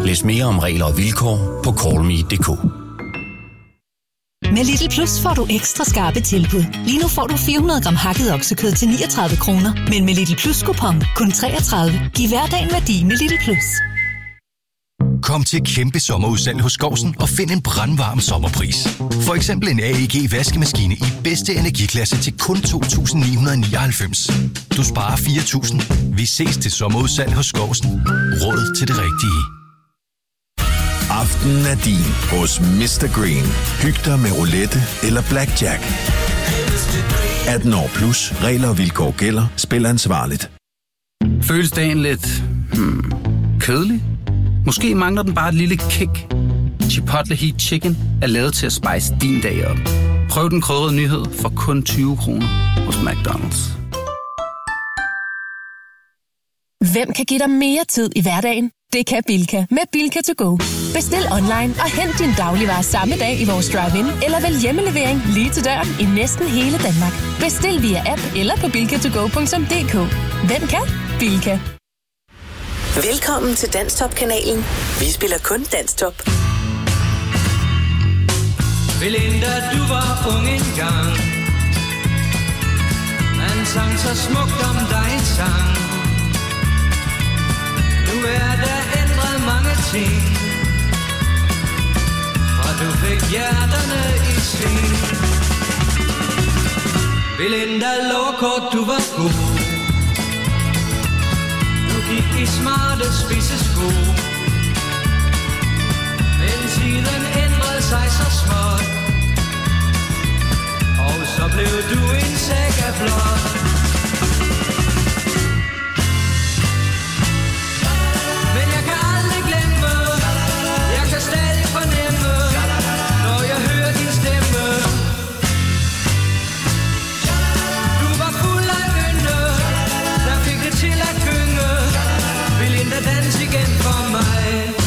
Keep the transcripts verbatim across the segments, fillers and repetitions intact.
Læs mere om regler og vilkår på call me punktum d k. Med Lidl Plus får du ekstra skarpe tilbud. Lige nu får du fire hundrede gram hakket oksekød til niogtredive kroner, men med Lidl Plus kupon kun treogtredive. Giv hverdagen værdi med Lidl Plus. Kom til kæmpe sommerudsalg hos Skovsen og find en brandvarm sommerpris. For eksempel en A E G vaskemaskine i bedste energiklasse til kun to tusind ni hundrede nioghalvfems. Du sparer fire tusind. Vi ses til sommerudsalg hos Skovsen. Råd til det rigtige. Aftenen er din hos mister Green. Hyg dig med roulette eller blackjack. atten år plus. Regler og vilkår gælder. Spil ansvarligt. Føles dagen lidt hmm, kedelig? Måske mangler den bare et lille kick. Chipotle Heat Chicken er lavet til at spice din dag op. Prøv den krydrede nyhed for kun tyve kroner hos McDonald's. Hvem kan give dig mere tid i hverdagen? Det kan Bilka med Bilka to go. Bestil online og hent din dagligvarer samme dag i vores drive-in, eller vælg hjemmelevering lige til døren i næsten hele Danmark. Bestil via app eller på bilka to go punktum d k. Hvem kan? Bilka. Velkommen til Danstop-kanalen. Vi spiller kun Danstop. Belinda, du var ung engang. Man sang så smukt om dig sang. Nu er der ændret mange ting, og du fik hjerterne i sving. Belinda, lovkort, du var god. Du gik i smarte spidse sko. Men tiden ændrede sig så småt, og så blev du en sæk af blåt. Men jeg kan aldrig glemme, jeg kan stadig fornemme, når jeg hører din stemme. Du var fuld af ynde, der fik det til at gynge. Belinda, dans igen for mig.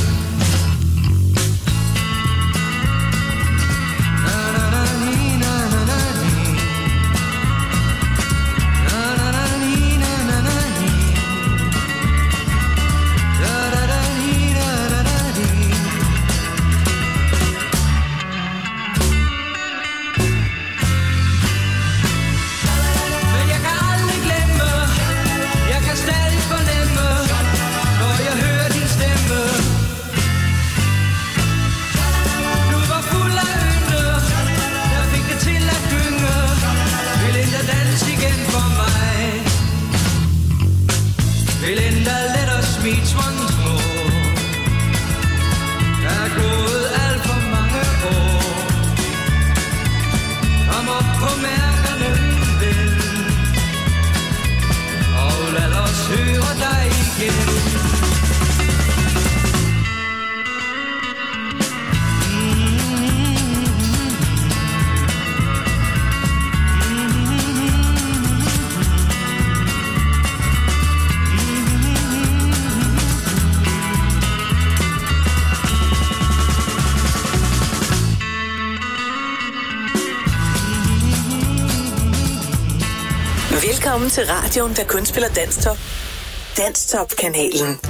Velkommen til radioen, der kun spiller Danstop. Danstop-kanalen.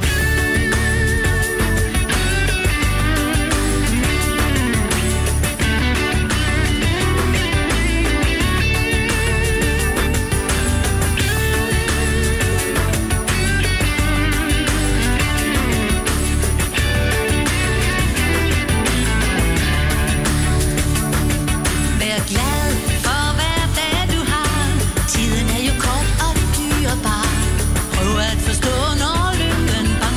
Tiden er jo kort og dyrebar. Prøv at forstå, når lykken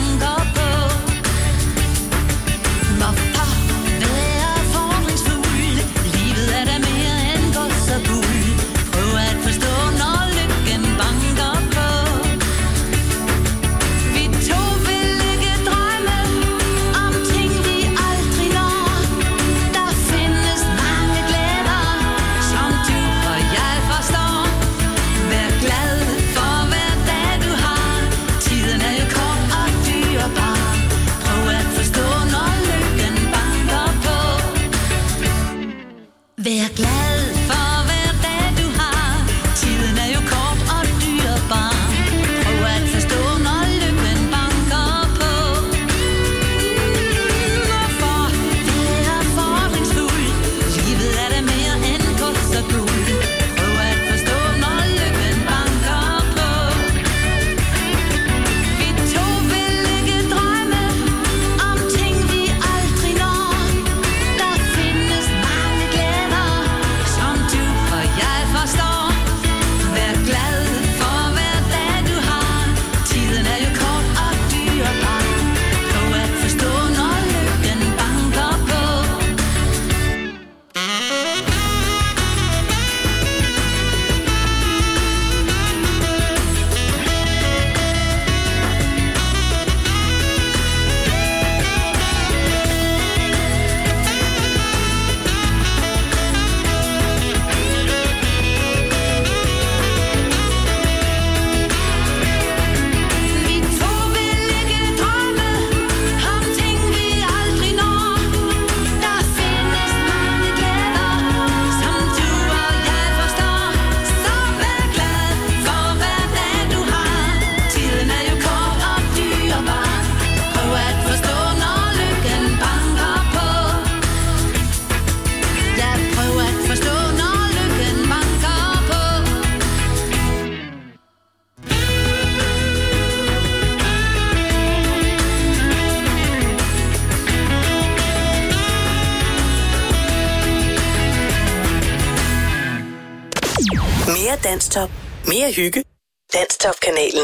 Danstop. Mere hygge. Danstop-kanalen.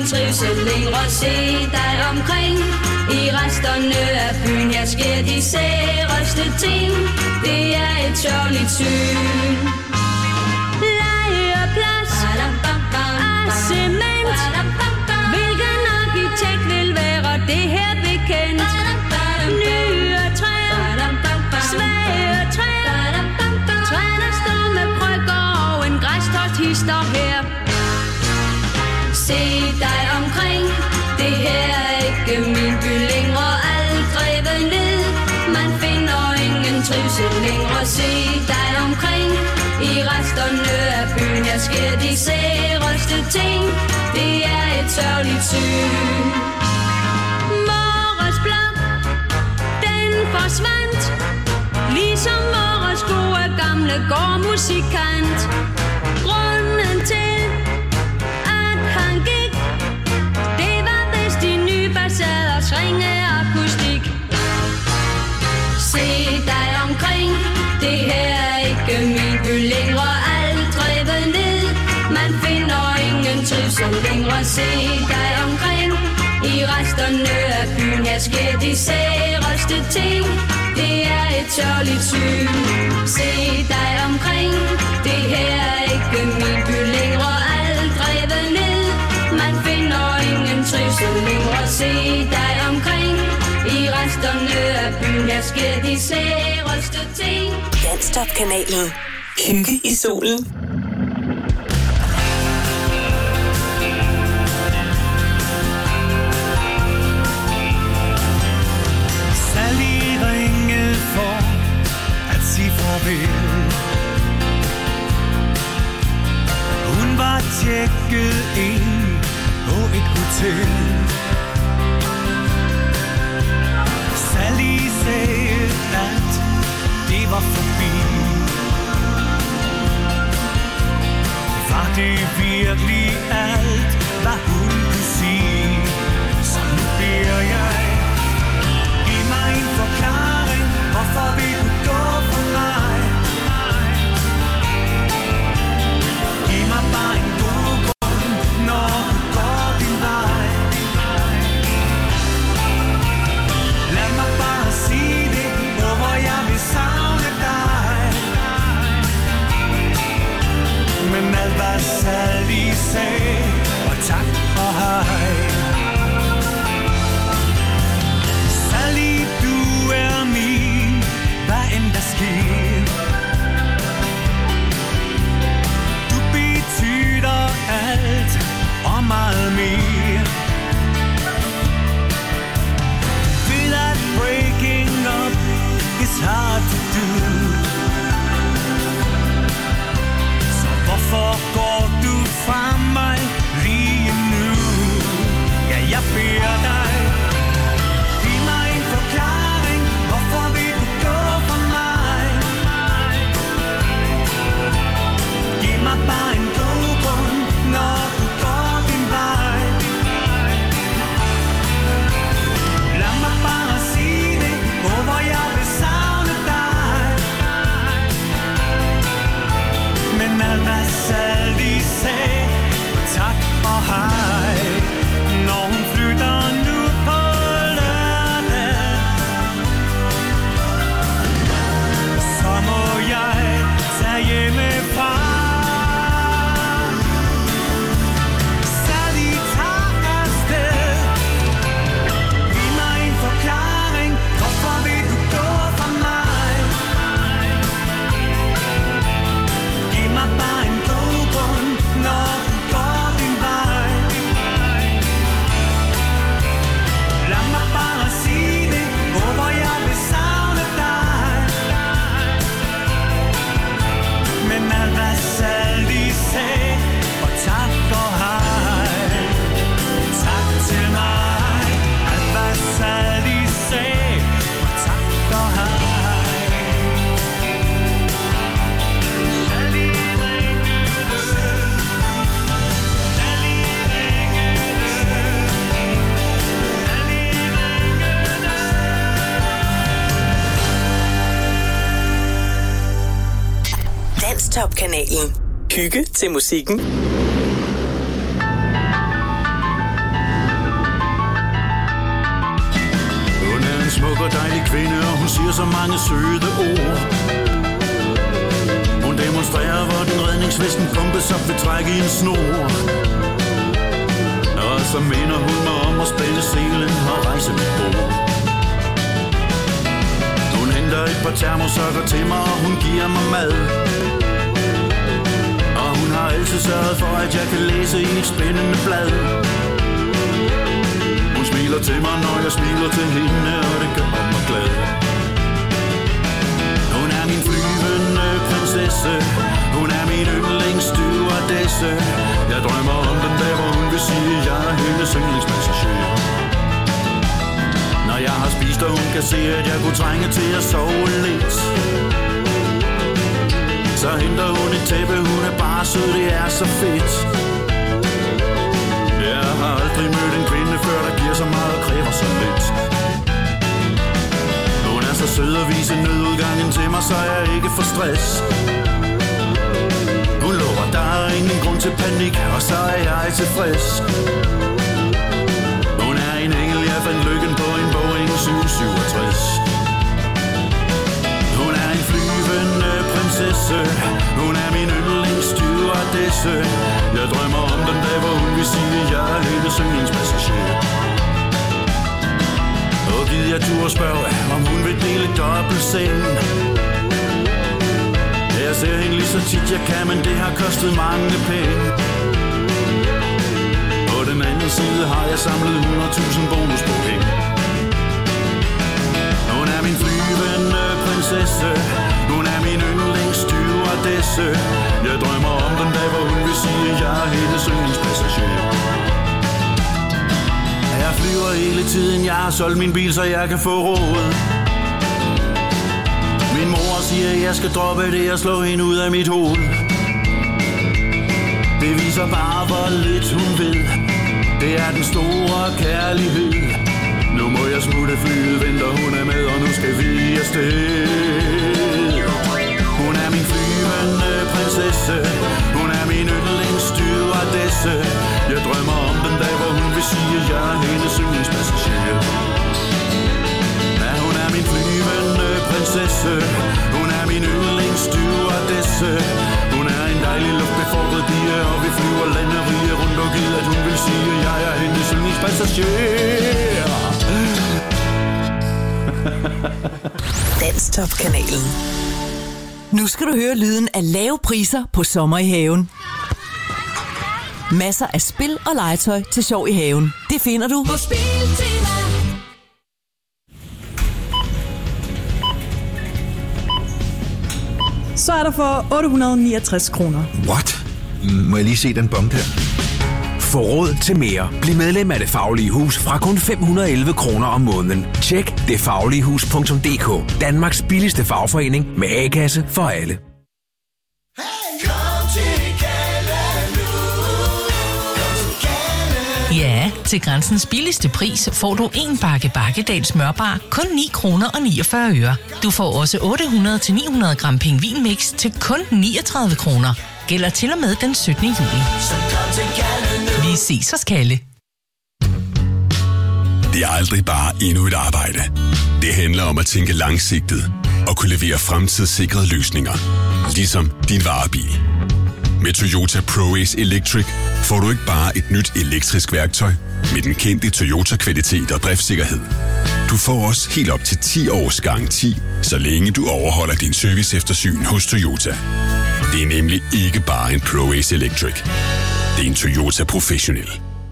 trivsel længere. Se dig omkring i resterne af byen. Her sker de særeste ting. Det er et sørgeligt syn. Legeplads af cement. Hvilken arkitekt vil være det her bekendt? Nye træer, svage træer. Træer står med brygger og en græstost hister her. Se dig omkring, det her er ikke min by længere. Alt drevet ned, man finder ingen trivsel længere. Se dig omkring i resterne af byen. Her sker de særeste ting. Det er et sørgeligt syn. Vores blok, den forsvandt, ligesom vores gode gamle gårdmusikant. Grunden til, at han gik, det var vist de nye bassaders ringe akustik. Se dig omkring, det her er ikke min by længere. Alt drevet ned, man finder ingen trivsel længere. Se dig omkring i resterne af byen. Her sker de særeste ting. Det er et sørgeligt syn. Se dig omkring, det her er ikke min by længere. Alt drevet ned, man finder ingen trivsel længere. Se dig omkring i resterne af byen. Her sker de særeste ting. Danstop-kanalen. Hygge i solen. Hun var tjekket ind på et hotel. Sally sagde, at det var forbi. Var det virkelig alt, hvad hun kunne sige? Så nu beder jeg, giv mig en forklaring. Hvorfor vil du gå for mig? Giv mig bare en god grund, når du går din vej. Lad mig bare sige det, hvor jeg vil savne dig. Men alt hvad Sally sagde, og tak og hej. Sally, du er min, hvad end der sker. Du betyder alt og meget mere. Ved at breaking up is hard to do. Så hvorfor går du fra mig lige nu? Ja, jeg beder dig, giv mig en forklaring. Hvorfor vil du gå for mig? Giv mig bare en god grund, når du går din vej. Lad mig bare sige det, hvor jeg vil savne dig. Men alt hvad Sally sagde, tak og hej. Når hun flytter nu på lørdag, så må jeg tage hjemmefra. Sally tager afsted. Giv mig en forklaring. Hvorfor vil du gå for mig? Giv mig bare en god grund, når du går din vej. Lad mig bare sige det, hvor jeg vil savne dig. Men alt hvad Sally sagde, og tak og hej. Tak til mig. Alt hvad Sally sagde, og tak og hej. Sally ringede, Sally ringede, Sally ringede. Danstop-kanalen. Hygge til musikken. kvinde, og hun siger så mange søde ord. Hun demonstrerer, hvor den redningsvesten pumpes op ved træk i en snor. Og så minder hun mig om at spænde selen og rejse mit bord. Hun henter et par termosokker til mig, og hun giver mig mad. Og hun har altid sørget for, at jeg kan læse i et spændende blad. Hun smiler til mig, når jeg smiler til hende, og det gør mig glad. Hun er min flyvende prinsesse, hun er min yndlingsstewardesse. Jeg drømmer om den dag, hvor hun vil sige, at jeg er hendes yndlingspassager. Når jeg har spist, og hun kan se, at jeg kunne trænge til at sove lidt, så henter hun et tæppe, hun er bare sød, det er så fedt. Jeg har aldrig mødt en kvinde før, der giver så meget og kræver så lidt. Hun er så sød og viser nødudgangen til mig, så jeg ikke får stress. Hun lover, der er ingen grund til panik, og så er jeg tilfreds. Hun er en engel, jeg fandt lykken på en Boeing syv syvogtres. Hun er en flyvende prinsesse, hun er min yndlingsstewardesse. Jeg drømmer om den dag, hvor hun vil sige, at jeg er hendes yndlingspassager. Og giv jeg tur og spørge, om hun vil dele dobbelt seng. Jeg ser hende lige så tit jeg kan, men det har kostet mange penge. På den anden side har jeg samlet hundrede tusind bonuspoint. Hun er min flyvende prinsesse, hun er min yndlingsstewardesse. Jeg drømmer om den dag, hvor hun vil sige, at jeg er hendes yndlingspassager. Jeg flyver hele tiden, jeg har solgt min bil, så jeg kan få råd. Min mor siger, at jeg skal droppe det og slå hende ud af mit hoved. Det viser bare, hvor lidt hun ved. Det er den store kærlighed. Nu må jeg smutte flyet, venter hun er med, og nu skal vi afsted. Hun er min flyvende prinsesse, hun er min yndlingsstewardesse. Jeg drømmer om den dag, hvor hun vil sige, at jeg er hendes yndlingspassager. Ja, hun er min flyvende prinsesse, hun er min yndlingsstewardesse. Hun er en dejlig luftbefordret pige, og vi flyver landerige rundt og givet, at hun vil sige, at jeg er hendes yndlingspassager. Danstop-kanalen. Nu skal du høre lyden af lave priser på sommer i haven. Masser af spil og legetøj til sjov i haven. Det finder du på Spiltema. Så er der for otte hundrede og niogtres kroner. What? Må jeg lige se den bombe her? Få råd til mere. Bliv medlem af Det Faglige Hus fra kun fem hundrede og elleve kroner om måneden. Tjek det faglige hus punktum d k. Danmarks billigste fagforening med A-kasse for alle. Ja, til Grænsens billigste pris får du en bakke Bakkedal smørbar kun ni kroner og niogfyrre øre. Du får også otte hundrede til ni hundrede gram pingvinmix til kun niogtredive kroner. Gælder til og med den syttende juli. Vi ses hos Kalle. Det er aldrig bare endnu et arbejde. Det handler om at tænke langsigtet og kunne levere fremtidssikrede løsninger. Ligesom din varebil. Med Toyota ProAce Electric får du ikke bare et nyt elektrisk værktøj med den kendte Toyota-kvalitet og driftssikkerhed. Du får også helt op til ti års garanti, så længe du overholder din serviceeftersyn hos Toyota. Det er nemlig ikke bare en ProAce Electric. Det er en Toyota Professional.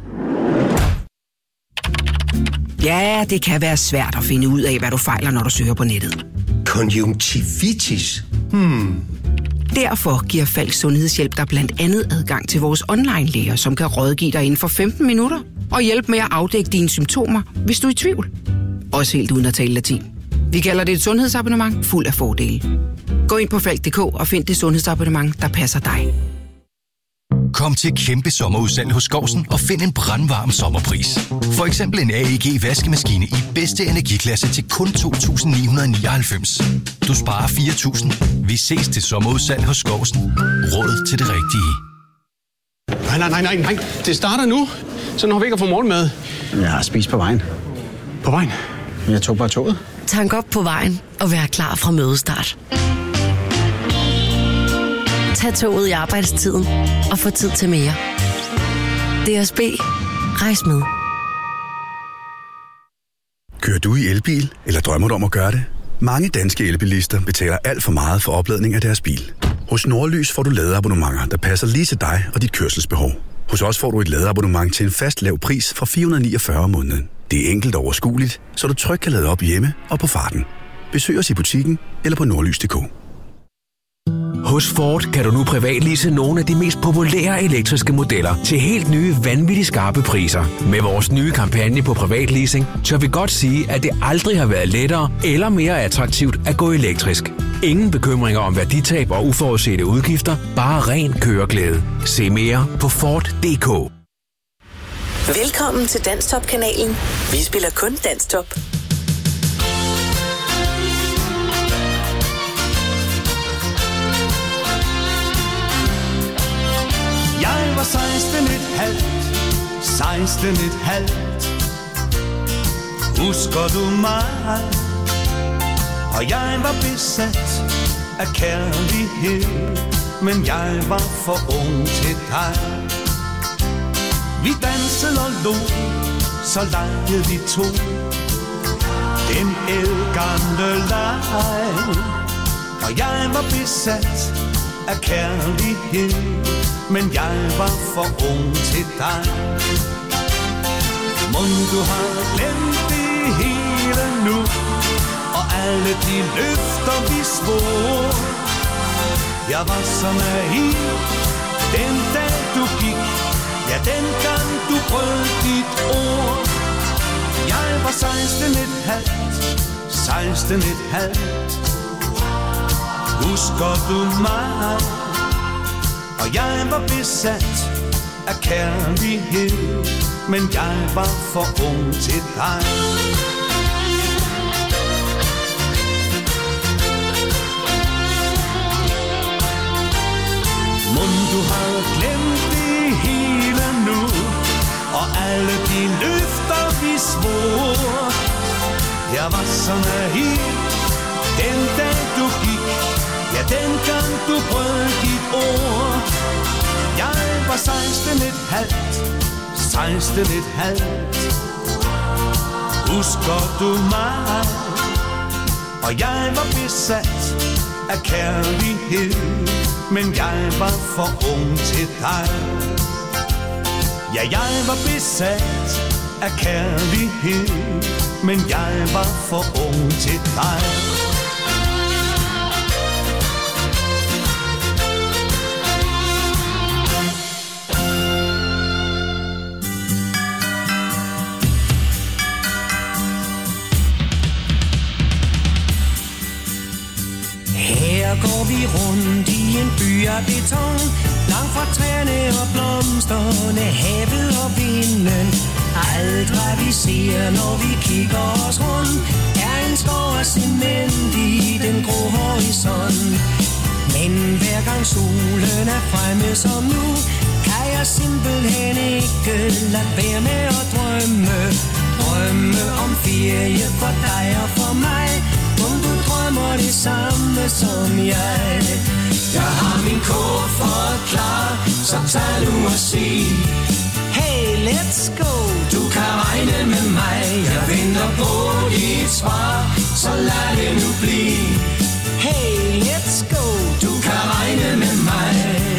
Ja, det kan være svært at finde ud af, hvad du fejler, når du søger på nettet. Konjunktivitis? Hmm... Derfor giver Falks Sundhedshjælp dig blandt andet adgang til vores online-læger, som kan rådgive dig inden for femten minutter og hjælpe med at afdække dine symptomer, hvis du er i tvivl. Også helt uden at tale latin. Vi kalder det et sundhedsabonnement fuld af fordele. Gå ind på falk punktum d k og find det sundhedsabonnement, der passer dig. Kom til kæmpe sommerudsalg hos Skousen og find en brandvarm sommerpris. For eksempel en A E G vaskemaskine i bedste energiklasse til kun to tusind ni hundrede og nioghalvfems. Du sparer fire tusind. Vi ses til sommerudsalg hos Skousen. Råd til det rigtige. Nej, nej, nej, nej, nej. Det starter nu. Så når vi ikke har fået morgenmad. Jeg har spist på vejen. På vejen? Jeg tog bare toget. Tank op på vejen og vær klar fra mødestart. Tag toget i arbejdstiden og få tid til mere. D S B. Rejs med. Kører du i elbil, eller drømmer du om at gøre det? Mange danske elbilister betaler alt for meget for opladning af deres bil. Hos Nordlys får du ladeabonnementer, der passer lige til dig og dit kørselsbehov. Hos os får du et ladeabonnement til en fast lav pris fra fire hundrede niogfyrre om måneden. Det er enkelt og overskueligt, så du trygt kan lade op hjemme og på farten. Besøg os i butikken eller på nordlys punktum d k. Hos Ford kan du nu privatlease nogle af de mest populære elektriske modeller til helt nye, vanvittigt skarpe priser. Med vores nye kampagne på privatleasing, tør vi godt sige, at det aldrig har været lettere eller mere attraktivt at gå elektrisk. Ingen bekymringer om værditab og uforudsete udgifter, bare ren køreglæde. Se mere på Ford punktum d k. Velkommen til Danstop-kanalen. Vi spiller kun Danstop. Jeg var seksten et halvt, seksten et halvt. Husker du mig? Og jeg var besat af kærlighed, men jeg var for ung til dig. Vi dansede og lå, så legede vi to den ældgamle leg. Og jeg var besat af kærlighed, men jeg var for ung til dig. Mon du har glemt det hele nu, og alle de løfter vi svor. Jeg var så naiv den dag du gik, ja dengang du brød dit ord. Jeg var seksten et halvt, seksten et halvt. Husker du mig? Og jeg var besat af kærlighed, men jeg var for ung til dig. Mon du har glemt det hele nu, og alle de løfter vi svor. Jeg var så naiv den dag du gik, ja dengang du brød dit ord. Jeg var seksten et halvt, seksten et halvt. Husker du mig? Og jeg var besat af kærlighed, men jeg var for ung til dig. Ja, jeg var besat af kærlighed, men jeg var for ung til dig. Her går vi rundt i en by af beton, langt fra træerne og blomsterne, havet og vinden. Alt hvad vi ser, når vi kigger os rundt, er en skov af cement i den grå horisont. Men hver gang solen er fremme som nu, kan jeg simpelthen ikke lade være med at drømme. Drømme om ferie for dig og for mig. Om du drømmer det samme som jeg. Jeg har min kuffert klar, så tag nu og sig. Hey, let's go. Du kan regne med mig. Jeg venter på dit svar, så lad det nu blive. Hey, let's go. Du kan regne med mig.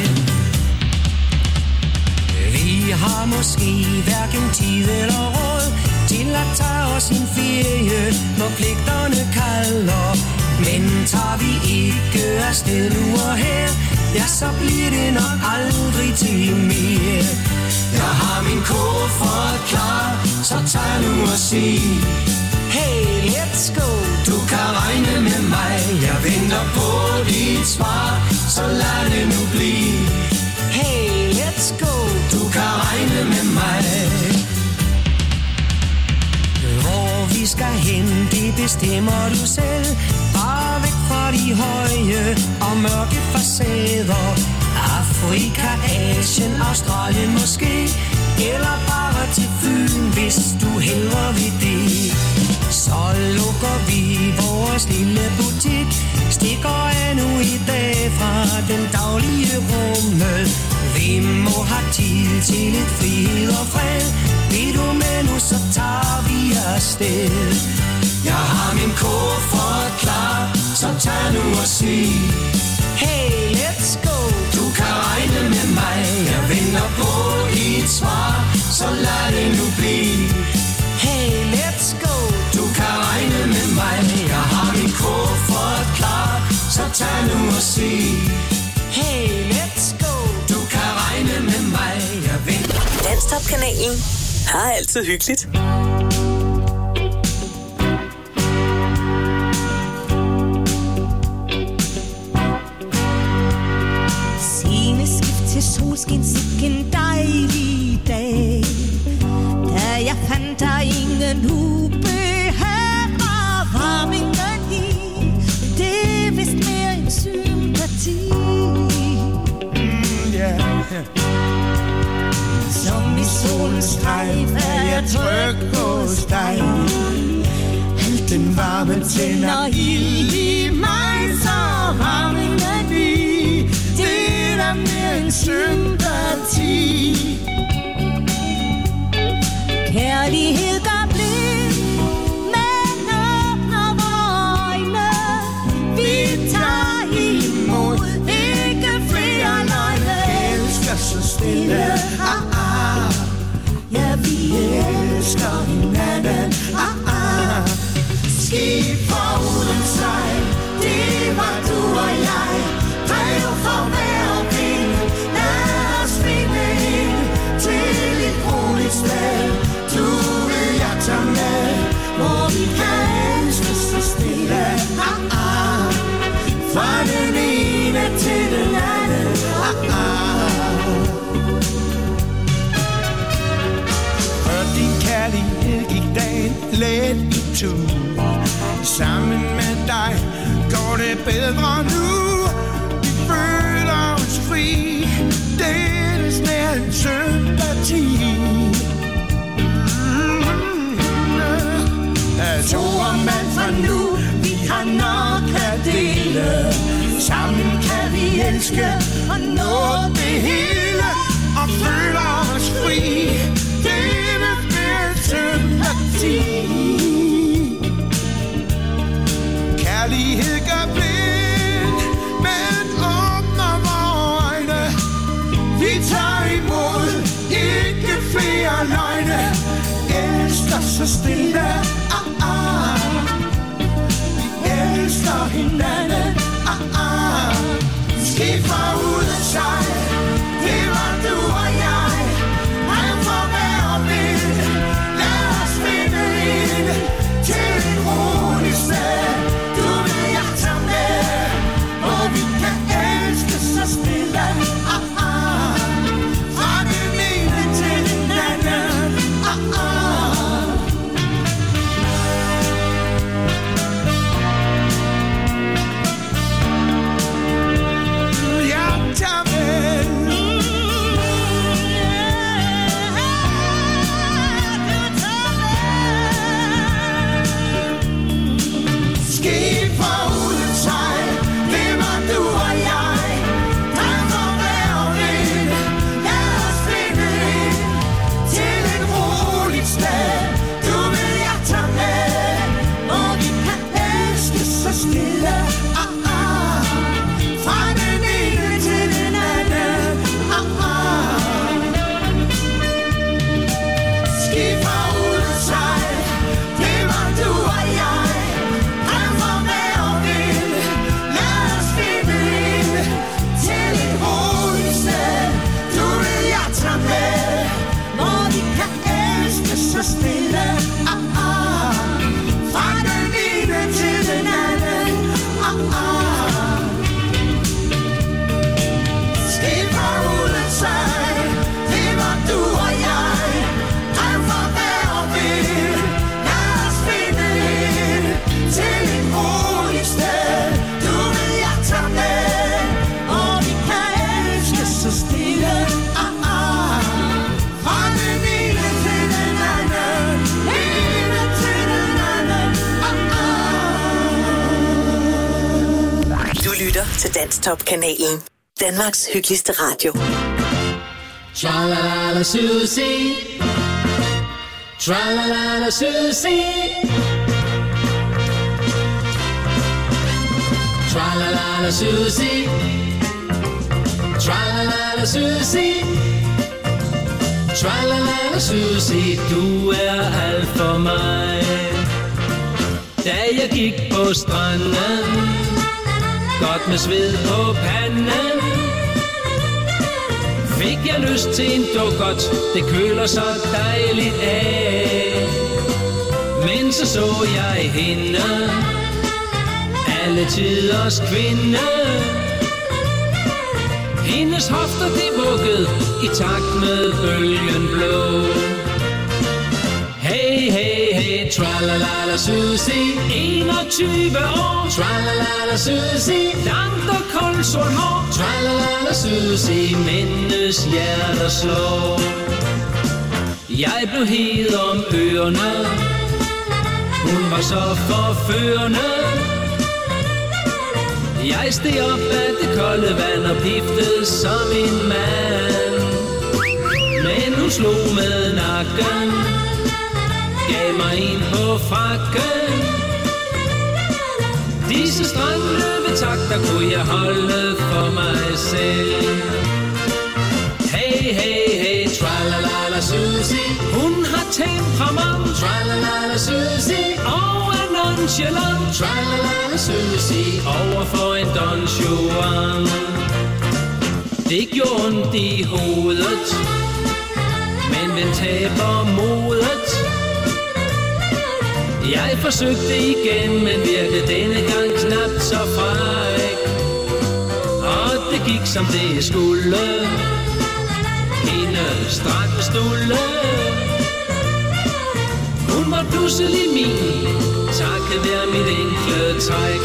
Vi har måske hverken tid eller råd til at tage os en ferie, når pligterne kalder. Men tager vi ikke afsted nu og her, ja, så bliver det nok aldrig til mere. Jeg har min kuffert klar, så tag nu og sig. Hey, let's go. Du kan regne med mig. Jeg venter på dit svar, så lad det nu blive. Hey, let's go. Du kan regne med mig. Hvor vi skal hen, det bestemmer du selv. Bare væk fra de høje og mørke facader. Afrika, Asien, Australien måske. Eller bare til Fyn, hvis du hellere vil det. Så lukker vi vores lille butik, stikker af nu i dag fra den daglige rummel. Hvem må have tid til lidt frihed og fred? Vil du med nu, så tager vi afsted. Jeg har min kuffert klar, så tag nu og sig: hey, let's go. Du kan regne med mig, jeg venter på dit svar, så lad det nu blive. Hey, let's go. Du kan regne med mig, jeg har min kuffert klar, så tag nu og sig: hey, let's go. Du kan regne med mig, jeg venter. Danstop-kanalen har altid hyggeligt. Til solskin, sikken dejlig dag. Da jeg fandt der ingen ubehag og varmingen i. Det er vist mere en sympati. Mm, yeah. Som i solens strejf er jeg tryg hos dig. Alt den varme tænder ild i mig, så varmingen i. Det er mere en sympati. Kærlighed gør blind, men åbner vore øjne. Vi tager imod, ikke flere løgne. Elsker så stille, ah ah. Ja, vi elsker hinanden, ah ah. Skib foruden sejl, det var du og jeg. Drev for hver vind, lad os finde ind til et roligt sted. Du vil jeg tage med, hvor vi kan elske så stille, ah ah. Fra den ene til den anden, ah ah. Før din kærlighed gik dagen let i tur. Sammen med dig går det bedre nu. Føler os fri, det er snart en sympati. To og mand fra nu, vi har nok at dele. Sammen kan vi elske og nå det hele. Og føler os fri, det er snart en sympati. Kærlighed gør blind, men åbner vore øjne. Vi tager imod, ikke flere løgne. Elsker så stille, ah ah. Vi elsker hinanden, ah ah. Skib fra uden sejl, det var du og jeg. Han får hver vind, lad os finde ind til et roligt sted. Du vil jeg tage med, hvor vi kan elske så stille, ah ah. Fra den ene til den anden, ah ah. Jeg tager med til Danstop-kanalen. Danmarks hyggeligste radio. Tra-la-la-la Susie, tra-la-la-la Susie, tra-la-la-la Susie, tra-la-la-la Susie, tra-la-la-la Susie, du er alt for mig. Da jeg gik på stranden, godt med sved på panden, fik jeg lyst til en dukkert, det køler så dejligt af. Men så så jeg hende, alle tiders kvinde. Hendes hofter de vuggede i takt med bølgen blå. Hey, hey, hey, tra-la-la-la Susie, enogtyve år. Tra-la-la-la Susie, langt og koldt sort hår. Tra-la-la-la Susie, mændenes hjerter slår. Jeg blev hed om ørerne, hun var så forførende. Jeg steg op af det kolde vand og piftede som en mand. Men hun slog med nakken, gav mig en på frakken. Disse strandløbetakter kunne jeg holde for mig selv. Hey, hey, hey, tra-la-la-la Susie, hun har temperament. Tra-la-la-la Susie, og er nonchalant. Tra-la-la-la Susie, over for en Don Juan. Det gjorde ondt i hovedet, men den taber modet. Jeg forsøgte igen, men virkede denne gang knap så fræk. Og det gik som det skulle, hende strak med stulle. Hun var pludselig min, takket være mit enkle træk.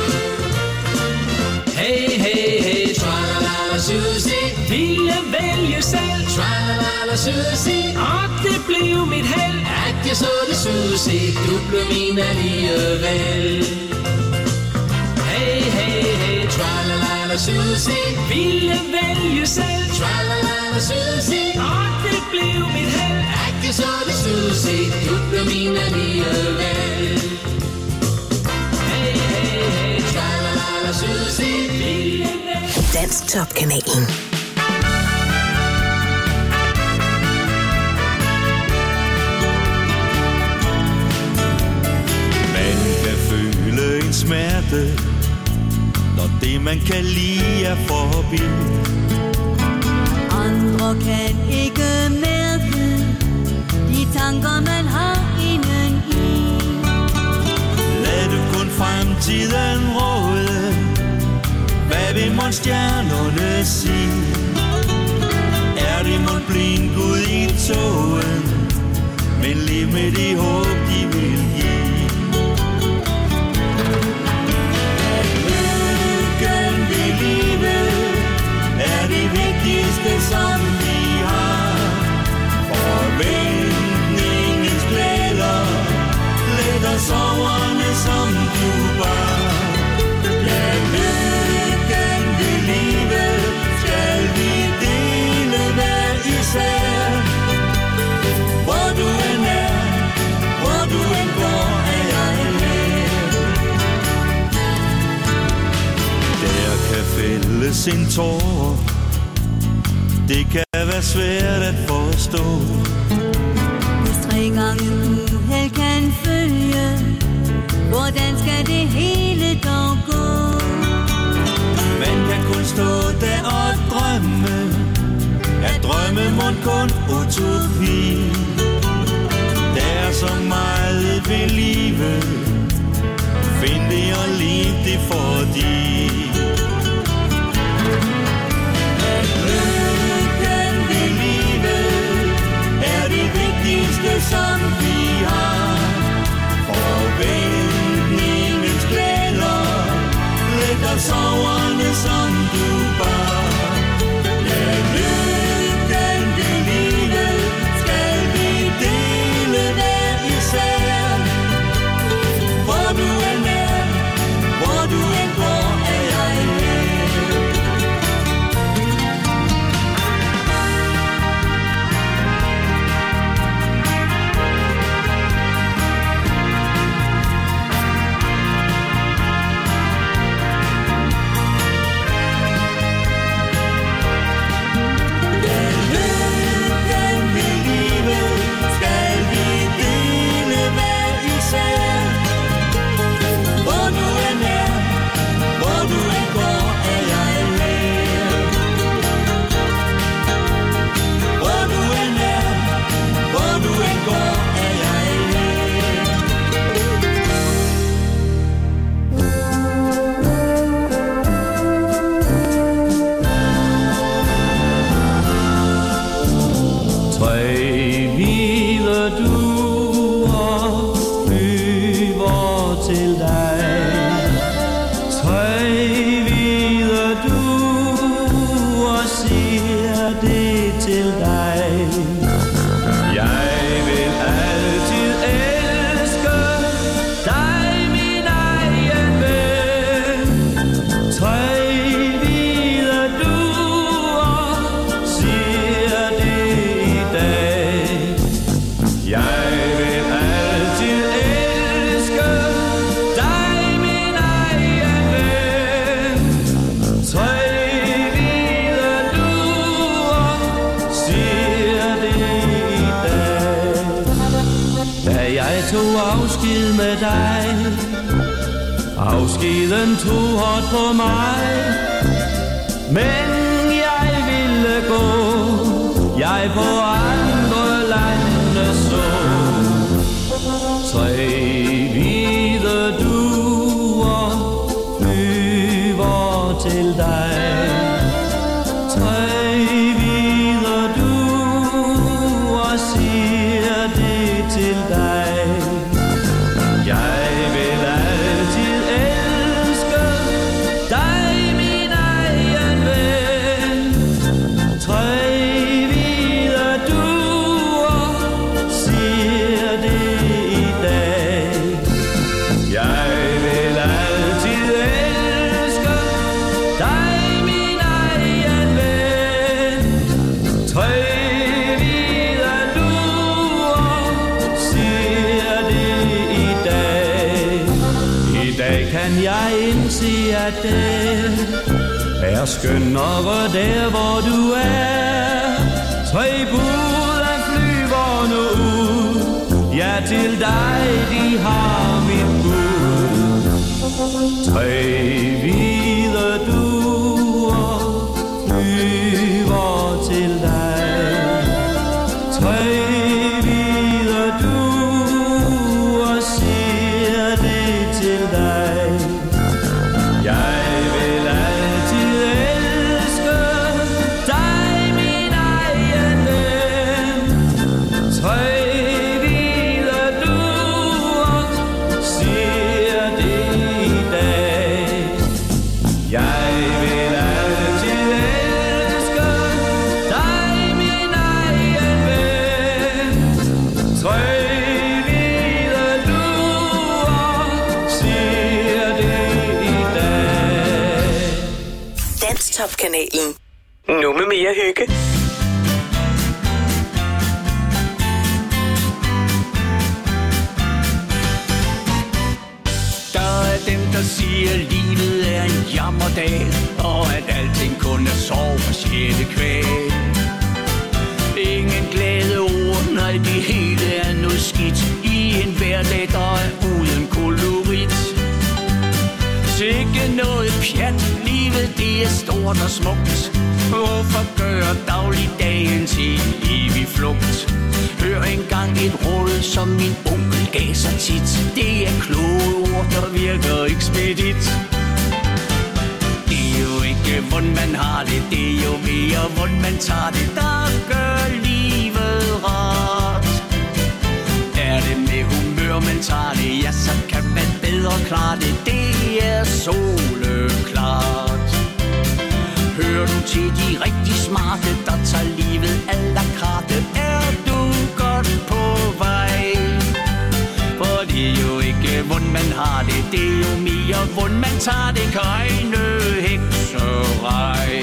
Hey, hey, hey, tra-la-la-la Susie, ville vælge selv. Tra-la-la-la Susie, og det blev mit held, at jeg så det Susie, du blev min alligevel. Hey, hey, hey, tra-la-la-la Susie, ville vælge selv. Tra-la-la-la Susie, og det blev mit held, at jeg så det Susie, du blev min alligevel. Hey, hey, hey, tra-la-la-la Susie, ville vælge. Danstop-kanalen. Føle en smerte, når det man kan lide er forbi. Andre kan ikke mærke de tanker man har indeni. Lad du kun fremtiden råde, hvad vil mon stjernerne sige? Er det mon blind Gud i togen, men lev med det håb de vil give. Er det vigtigste, som vi har. Forventningens glæder leder soverne, som du var. Ja, lykken ved livet skal vi dele hver især. Hvor du end er, hvor du end går, er jeg her. Der kan fælles en tår, det kan være svært at forstå. Hvis tre gange uheld kan følge, hvordan skal det hele dog gå? Man kan kun stå der og drømme, at drømme mon kun utopi. Der er så meget ved livet, find det og liv det fordi. Som vi har. Forventningens glæder lægger soverne, som du bar. Ja, lykken ved livet skal vi Jeg tog afsked med dig. Afskeden tog hårdt på mig. Men jeg ville gå. Jeg på andre lande så. Tre hvide duer flyver til dig. Tre hvide duer siger det til dig. Jeg vil altid elske dig, min egen ven. Tre hvide duer siger det i dag. Jeg vil altid elske dig, min egen ven. Tre hvide duer siger det i dag. I dag kan jeg indse, at det er skønnere der, hvor du er. Tre bud af flyver nu ud. Ja, til dig de har mit bud. Tre hvide duer flyver til dig. Tre hvide duer siger det til dig. Jeg vil altid elske dig, min egen ven. Tre hvide duer siger det i dag. Jeg vil altid elske dig, min egen ven. Tre hvide duer siger det i dag. Danstop-kanalen. Nu med mere hygge. Der er dem, der siger, at livet er en jammerdal, og at alting kun er sorg og sjælekvæl. Ingen glade ord, nej, det hele er noget skidt i en hverdag, der er uden kolorit. Sikke noget pjat, livet det er stort og smukt. Hvorfor gøre dagligdagen til evig flugt? Hør engang et råd, som min onkel gav sig tit. Det er kloge ord, der virker ekspedit. Det er jo ikke, hvordan man har det, det er jo mere, hvordan man tager det, der gør livet rart. Er det med humør, man tager det, ja, så kan man bedre klare det. Det er soleklart. Hører du til de rigtig smarte, der tager livet a la carte, er du godt på vej. For det er jo ikke, hvordan man har det, det er jo mere, hvordan man tager det. Kajne hekserej.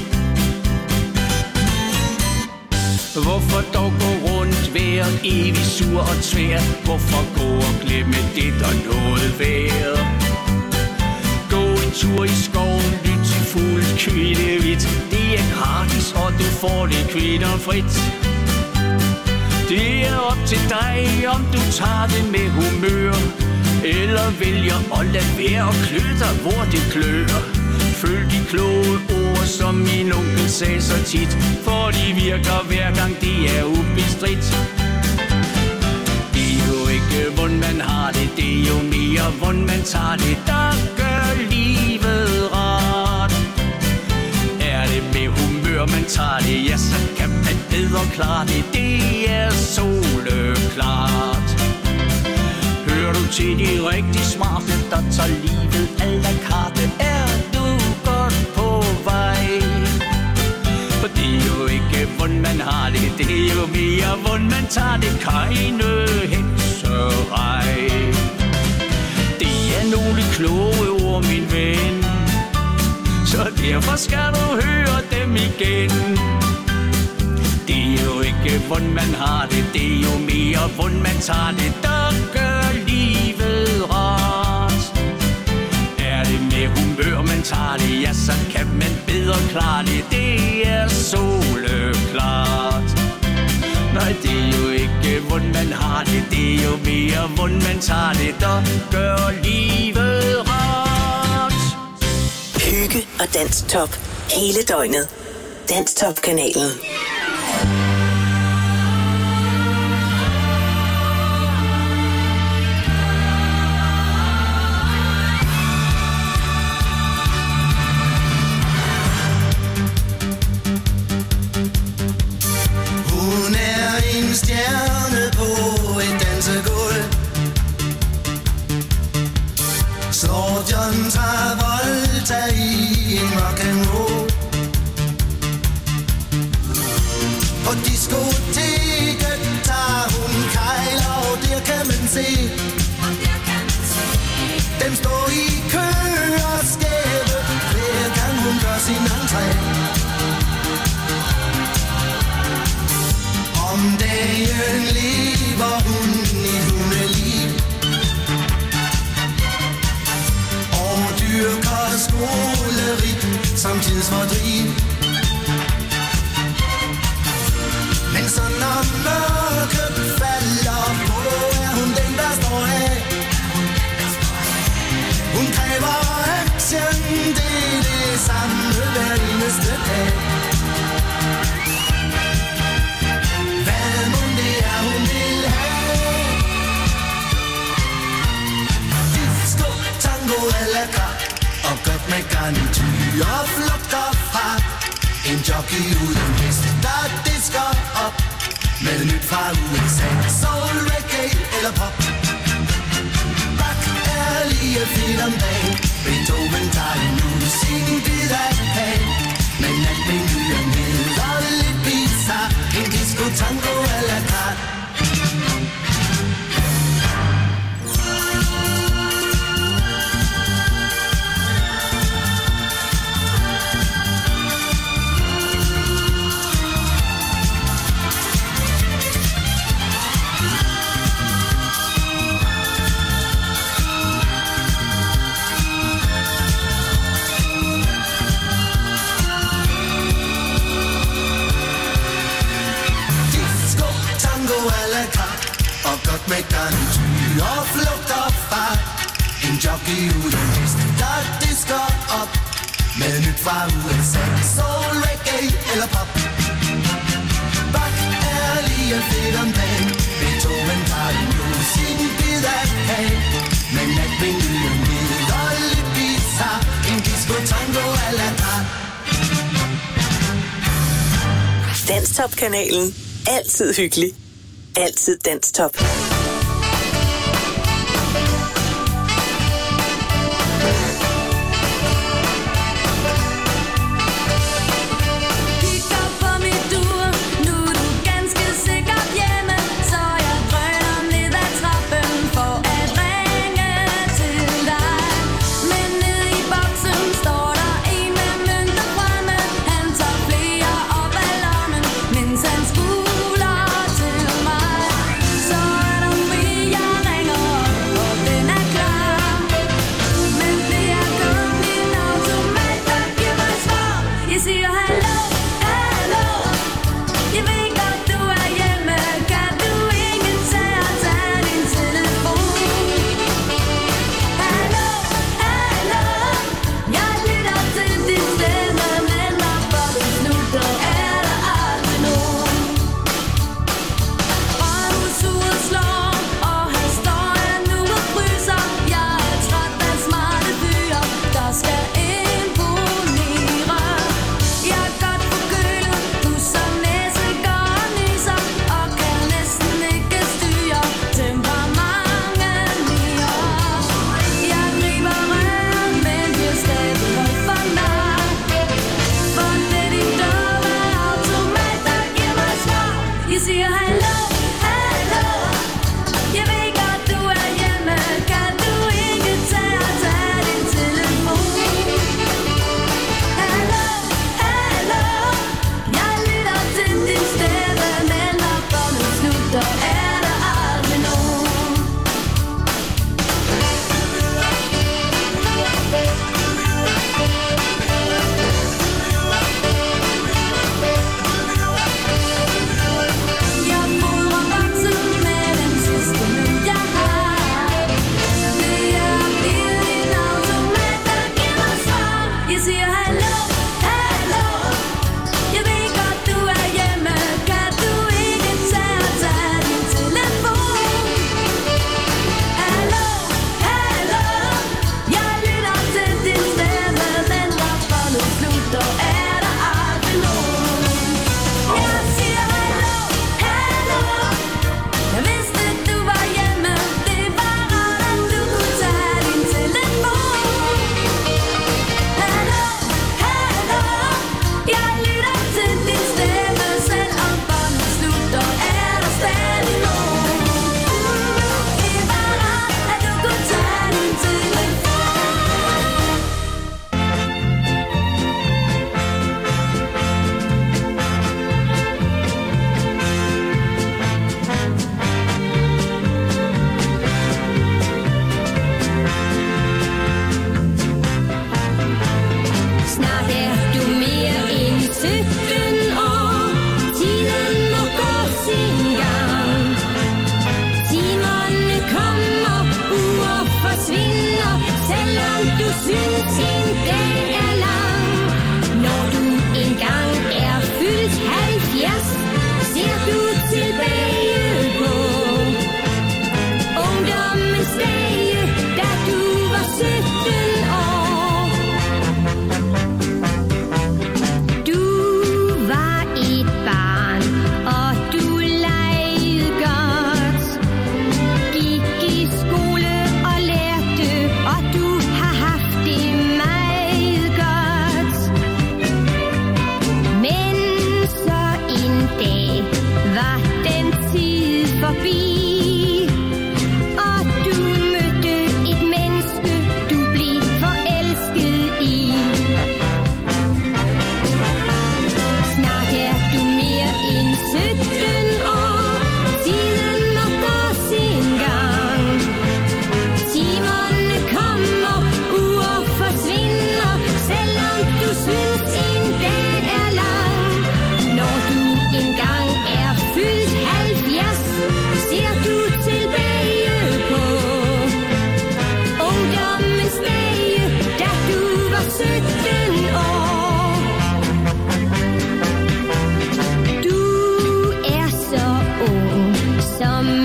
Hvorfor dog gå rundt hver evig sur og tvær? Hvorfor gå og glemme det, der noget værd? Gå en tur i skoven, lyt til fugl, kvittehvidt. Det er gratis, og du får det kvitterfrit. Det er op til dig, om du tager det med humør, eller vælger at lade være og klø dig, hvor det klør. Følg de kloge ord, som min onkel sagde så tit, for de virker hver gang de er ubestridt. Det er jo ikke, hvordan man har det, det er jo mere, hvordan man tager det, der gør livet rart. Er det med humør, man tager det, ja, så kan man bedre klare det, det er soleklart. Hører du til de rigtig smarte, der tager livet a la carte, er du godt på vej. For det er jo ikke, hvordan man har det, det er jo mere, hvordan man tager det. Kajne hekserej. Det er nogle kloge ord, min ven, så derfor skal du høre dem igen. Det er jo ikke, hvordan man har det, det er jo mere, hvordan man tager det, der gør livet rart. Er det med humør, man tager det, ja, så kan man bedre klare det, det er soleklart. Nej, det er jo ikke, hvordan man har det, det er jo mere, hvordan man tager det, der gør livet rart. Hygge og Danstop hele døgnet. Danstop-kanalen. Hun er en stjerne på et dansegulv. Slår John Travolta i en rock'n'roll. På diskoteket tager hun kejler, og der kan man se dem står i kø og skæve, hver gang hun gør sin entré. Om dagen lever hun i hundeliv og dyrker skoleri som tidsfordriv. Men så når mørket falder på, er hun den, der står af. Hun kræver action, det er det samme hver eneste dag. Hvad mon det er, hun vil have? Disco, tango eller kar, og godt med garnityr og flugt og fart. En jockey uden hest, der disker op med nyt fra U S A. Soul, reggae eller pop. Bach er lige fedt om dagen. Beethoven tager en musikken bid af kagen. Men alt menuen med og lidt pizza. En disco, tango eller kart. Og godt med garnityr og flugt og fart. En jockey uden hest, der disker op med nyt fra U S A. Soul, reggae eller pop. Bach er lige fedt om dagen. Beethoven tager en musikken bid af kagen. Men at menuen med og lidt pizza. En disco, tango eller kart. Danstop-kanalen. Altid hyggelig. Altid Danstop. Så er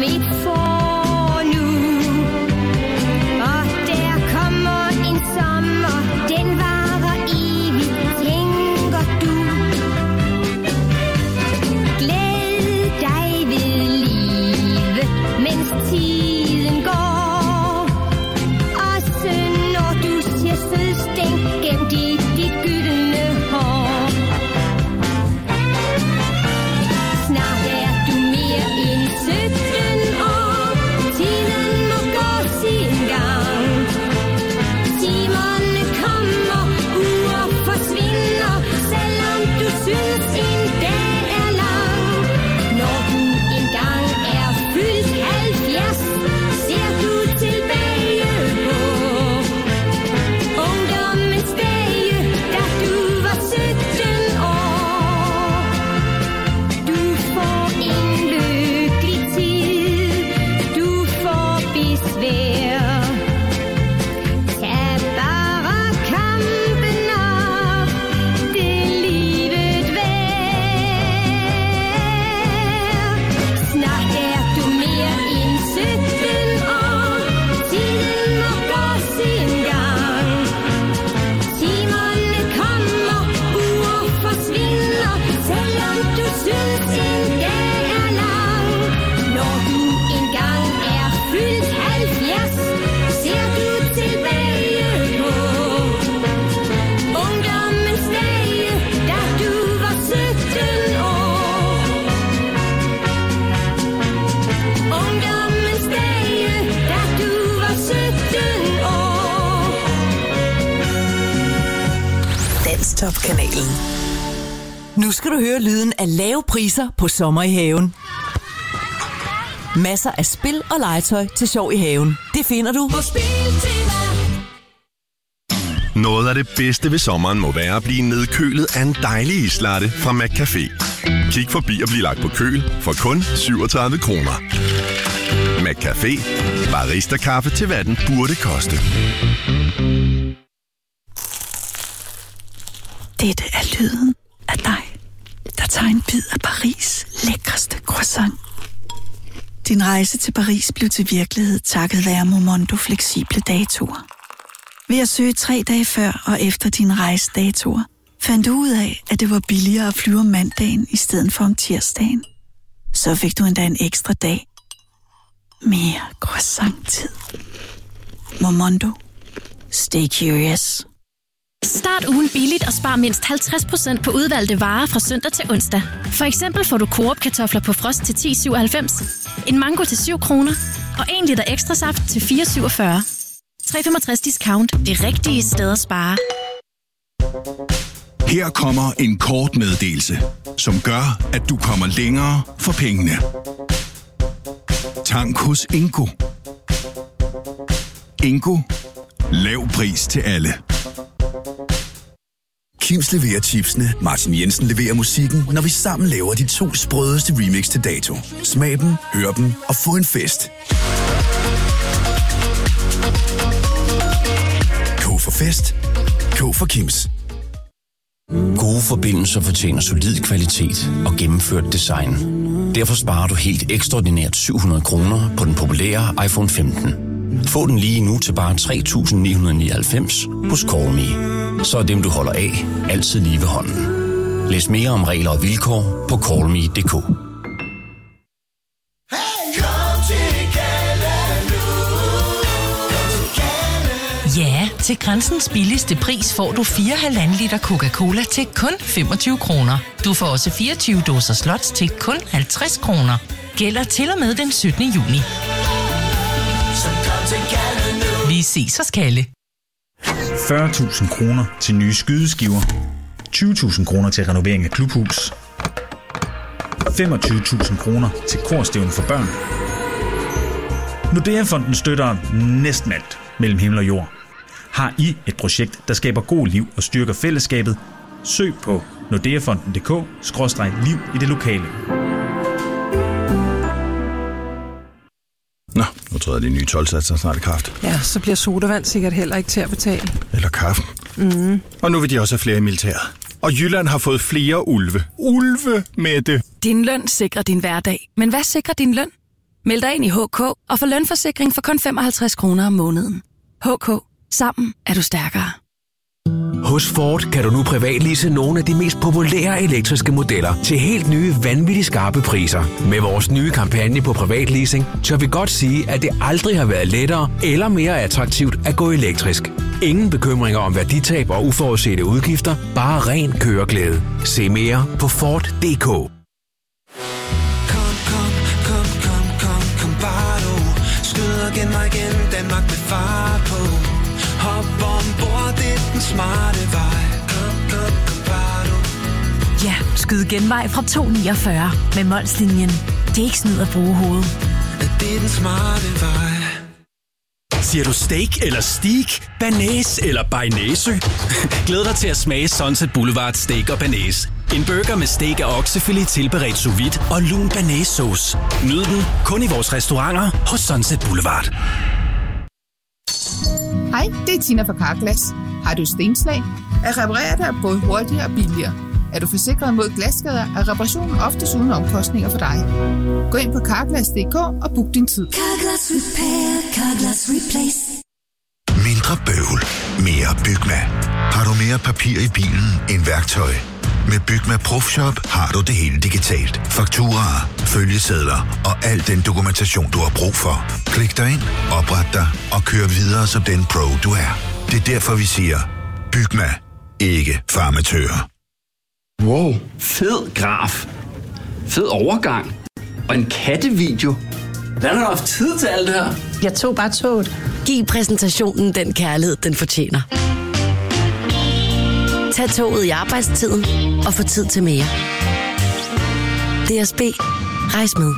mit for nu. Og der kommer en sommer, den varer evigt, tænker du. Glæd dig ved livet, mens tiden går. Også når du ser sødstænk gemt i dit gyldne hår. Snart er du mere end sytten år. Tiden må gå sin gang. Timerne kommer, uger forsvinder, selvom du synes en dag er lang. Når du engang er fyldt halvfjerds, ser du tilbage på ungdommens dage, da du var sytten år. Du får en lykkelig tid, du får besvær. Tag bare kampen op, det er livet værd. Snart er du mere end sytten år. Tiden må gå sin gang. Timerne kommer, uger forsvinder, selvom du synes en dag er lang. Når du engang er fyldt halvfjerds, ser du tilbage på ungdommens dage, da du var sytten år. Ungdommens dage, da du var sytten år. Danstop-kanalen. Nu skal du høre lyden af lave priser på sommer i haven. Masser af spil og legetøj til sjov i haven. Det finder du på Spiltema. Noget af det bedste ved sommeren må være at blive nedkølet af en dejlig islatte fra McCafé. Kig forbi og bliv lagt på køl for kun syvogtredive kroner. McCafé. Barista-kaffe til hvad den burde koste. Dette er lyden af dig, der tager en bid af Paris' lækreste croissant. Din rejse til Paris blev til virkelighed takket være Momondo fleksible datoer. Ved at søge tre dage før og efter dine rejsedatoer, fandt du ud af, at det var billigere at flyve om mandagen i stedet for om tirsdagen. Så fik du endda en ekstra dag. Mere croissant-tid. Momondo. Stay curious. Start ugen billigt og spar mindst halvtreds procent på udvalgte varer fra søndag til onsdag. For eksempel får du Coop-kartofler på frost til ti syvoghalvfems, en mango til syv kroner og en liter ekstra saft til fire syvogfyrre. tre komma femogtres discount. Det rigtige sted at spare. Her kommer en kort meddelelse, som gør, at du kommer længere for pengene. Tank hos Ingo. Ingo. Lav pris til alle. Kims leverer chipsene, Martin Jensen leverer musikken, når vi sammen laver de to sprødeste remix til dato. Smag dem, hør dem og få en fest. K for fest. K for Kims. Gode forbindelser fortjener solid kvalitet og gennemført design. Derfor sparer du helt ekstraordinært syv hundrede kroner på den populære iPhone femten. Få den lige nu til bare tre tusind ni hundrede nioghalvfems hos CallMe. Så er dem, du holder af, altid lige ved hånden. Læs mere om regler og vilkår på call me punktum d k. Ja, til Grænsens billigste pris får du fire komma fem liter Coca-Cola til kun femogtyve kroner. Du får også fireogtyve dåser slots til kun halvtreds kroner. Gælder til og med den syttende juni. Vi ses hos Kalle. fyrre tusind kroner til nye skydeskiver. tyve tusind kroner til renovering af klubhus. femogtyve tusind kroner til korstævne for børn. Nordea-fonden støtter næsten alt mellem himmel og jord. Har I et projekt, der skaber god liv og styrker fællesskabet? Søg på nordeafonden punktum d k skråstreg liv i det lokale. Nå, nu tror jeg, de nye tolvsatser snart i kraft. Ja, så bliver sodavand sikkert heller ikke til at betale. Eller kaffe. Mm. Og nu vil de også have flere i militæret. Og Jylland har fået flere ulve. Ulve med det. Din løn sikrer din hverdag. Men hvad sikrer din løn? Meld dig ind i H K og få lønforsikring for kun femoghalvtreds kroner om måneden. H K. Sammen er du stærkere. Hos Ford kan du nu privatlease nogle af de mest populære elektriske modeller til helt nye, vanvittigt skarpe priser. Med vores nye kampagne på privatleasing, tør vi godt sige, at det aldrig har været lettere eller mere attraktivt at gå elektrisk. Ingen bekymringer om værditab og uforudsete udgifter, bare ren køreglæde. Se mere på Ford punktum d k. Kom, kom, kom, kom, kom, kom bare du. Skyd og gen mig igen, Danmark med fart på. Hop ombord, det er den smarte vej. Kom, kom, kom bare du. Ja, skyd genvej fra to niogfyrre med Molslinjen. Det er ikke snyd at bruge hovedet. Det er den smarte vej. Siger du steak eller steak, banæs eller bearnaise? Glæd dig til at smage Sunset Boulevard Steak og Banæs. En burger med steak af oksefilet tilberedt sous vide og lun banæssauce. Nyd den kun i vores restauranter hos Sunset Boulevard. Hej, det er Tina fra Carglass. Har du stenslag? At reparere det er både hurtigere og billigere. Er du forsikret mod glasskader, er reparationen oftest uden omkostninger for dig. Gå ind på carglass punktum d k og book din tid. Carglass Repair, Carglass Replace. Mindre bøvl, mere Bygma. Har du mere papir i bilen end værktøj? Med Bygma Profshop har du det hele digitalt. Fakturaer, følgesedler og al den dokumentation, du har brug for. Klik dig ind, opret dig og kør videre som den pro, du er. Det er derfor, vi siger, Bygma, ikke farmatører. Wow, fed graf. Fed overgang. Og en kattevideo. Hvordan har du haft tid til alt det her? Jeg tog bare toget. Giv præsentationen den kærlighed, den fortjener. Tag toget i arbejdstiden og få tid til mere. D S B. Rejs med.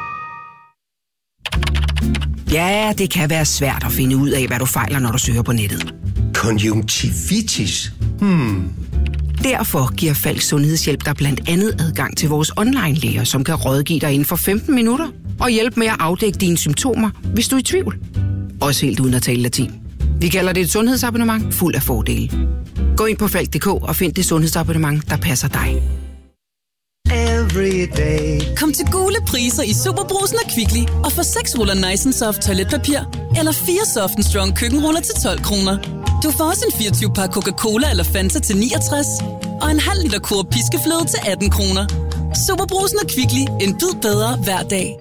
Ja, det kan være svært at finde ud af, hvad du fejler, når du søger på nettet. Konjunktivitis. Hmm. Derfor giver Falks Sundhedshjælp dig blandt andet adgang til vores online-læger, som kan rådgive dig inden for femten minutter og hjælpe med at afdække dine symptomer, hvis du er i tvivl. Også helt uden at tale latin. Vi kalder det et sundhedsabonnement fuld af fordele. Gå ind på falk punktum d k og find det sundhedsabonnement, der passer dig. Everyday. Kom til gule priser i Superbrugsen og Kvickly og få seks ruller Nice and Soft toiletpapir eller fire Soft and Strong køkkenruller til tolv kroner. Du får også en fireogtyve pakke Coca-Cola eller Fanta til niogtres og en halv liter Coop piskefløde til atten kroner. Superbrugsen og Kvickly. En bid bedre hver dag.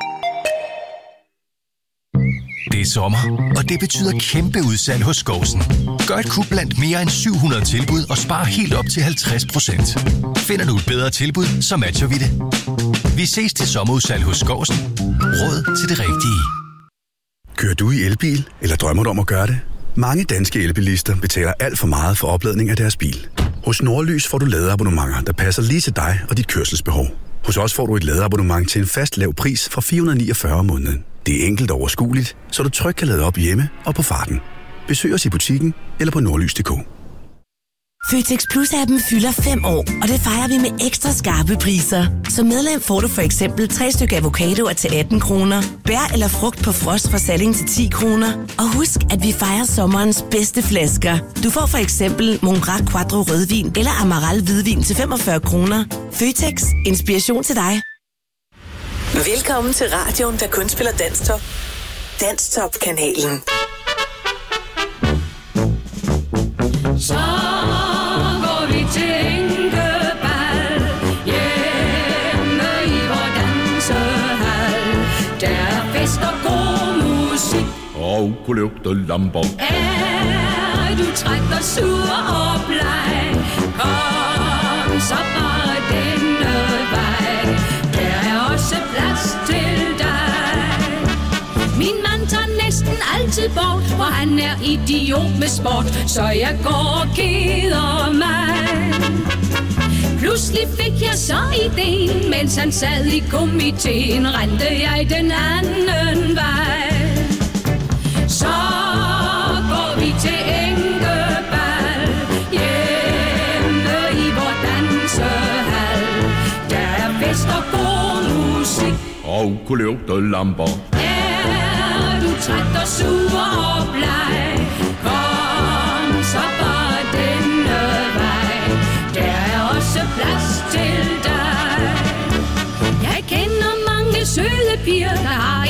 Det er sommer, og det betyder kæmpe udsalg hos Skovsen. Gør et kub blandt mere end syv hundrede tilbud og spar helt op til halvtreds procent. Finder du et bedre tilbud, så matcher vi det. Vi ses til sommerudsalg hos Skovsen. Råd til det rigtige. Kører du i elbil, eller drømmer du om at gøre det? Mange danske elbilister betaler alt for meget for opladning af deres bil. Hos Nordlys får du ladeabonnementer, der passer lige til dig og dit kørselsbehov. Hos os får du et ladeabonnement til en fast lav pris fra fire hundrede og niogfyrre om måneden. Det er enkelt og overskueligt, så du trygt kan lade op hjemme og på farten. Besøg os i butikken eller på nordlys punktum d k. Føtex Plus-appen fylder fem år, og det fejrer vi med ekstra skarpe priser. Som medlem får du for eksempel tre stykker avocadoer til atten kroner, bær eller frugt på frost fra Salling til ti kroner. Og husk, at vi fejrer sommerens bedste flasker. Du får for eksempel Mongrac Quattro rødvin eller Amaral hvidvin til femogfyrre kroner. Føtex. Inspiration til dig. Velkommen til radioen, der kun spiller Danstop. Danstop-kanalen. Så går vi til Enkebal, hjemme i vor dansehal. Der er fest og god musik. Og kunne lugte lamper. Er du træt og sur og bleg, kom så bare denne vej. Der er også plads til dig. Min mand tager næsten altid bort, for han er idiot med sport, så jeg går og keder mig. Pludselig fik jeg så ideen, mens han sad i komiteen, rendte jeg den anden vej. Så går vi til Enkebal, hjemme i vor dansehal. Der er fest og god musik. Og kunne lugte lamper. Er du træt og sur og bleg, kom så bare denne vej. Der er også plads til dig. Jeg kender mange søde piger, der har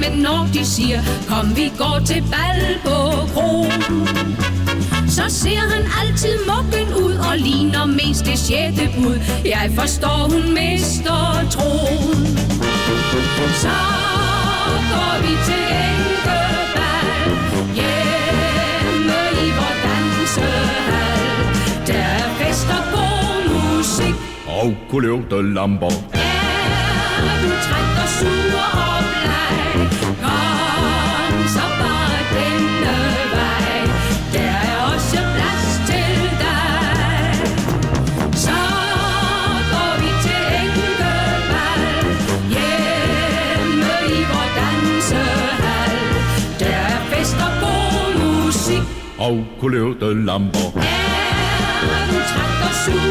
men når de siger, kom vi går til bal på kroen, så ser han altid muggen ud og ligner mest det sjette bud. Jeg forstår, hun mister troen. Så går vi til enkebal hjemme i vor dansehal. Der er fest og god musik og kulørte lamper. Er du træt og sur og bleg, kom så bare denne vej. Der er også plads til dig. Så går vi til enkebal hjemme i vor dansehal. Der er fest og god musik og kulørte lamper. Er du træt og sur